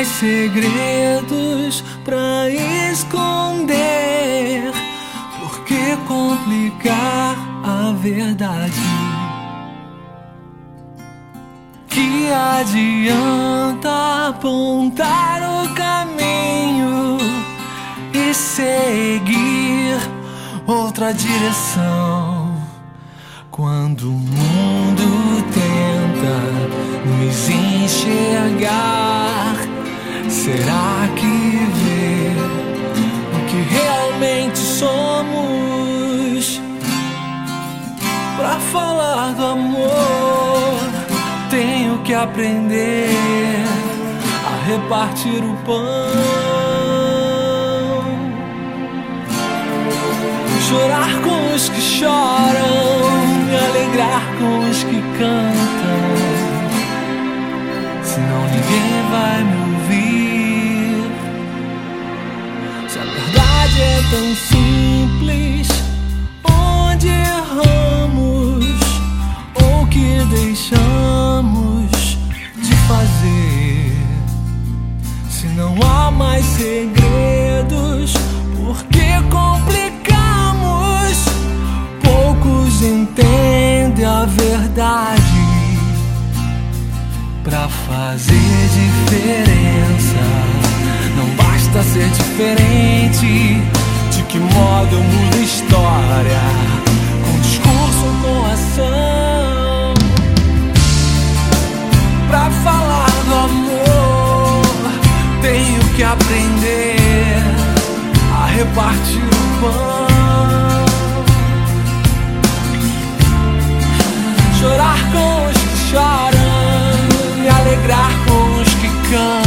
mais segredos pra esconder. Por que complicar a verdade? Que adianta apontar o caminho e seguir outra direção, quando o mundo tenta nos enxergar? Será que vê o que realmente somos? Pra falar do amor, tenho que aprender a repartir o pão, chorar com os que choram, me alegrar com os que cantam. Senão ninguém vai me ouvir. Se a verdade é tão simples, onde erramos ou o que deixamos de fazer? Se não há mais segredos, por que complicamos? Poucos entendem a verdade. Pra fazer diferença, não basta ser diferente. De que modo eu mudo a história? Com discurso ou com ação? Pra falar do amor, tenho que aprender a repartir o pão, chorar com os que choram, me alegrar com os que cantam.